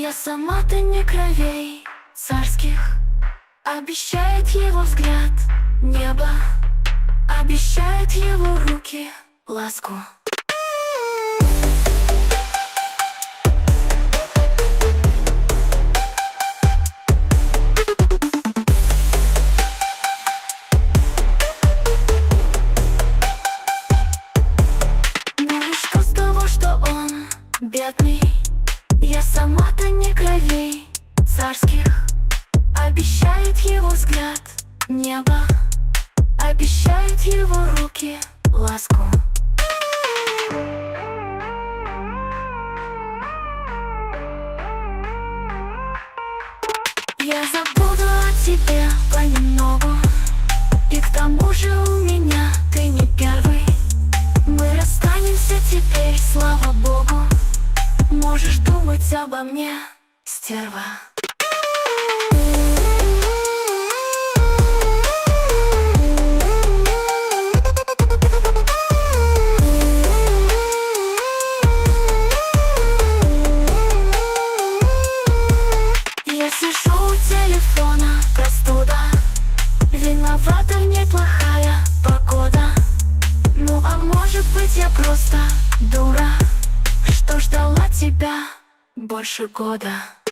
Я сама-то не кровей царских, обещает его взгляд небо, обещает его руки ласку. Ну и что с того, что он бедный? Я сама-то не кровей царских, обещает его взгляд небо, обещает его руки ласку. Я забуду о тебе понемногу, и к тому же у меня ты не первый. Мы расстанемся теперь, слава богу. Можешь думать обо мне, стерва. Я сижу у телефона, простуда, виновата в ней плохая погода. Ну а может быть я просто дура, что ждала тебя больше года.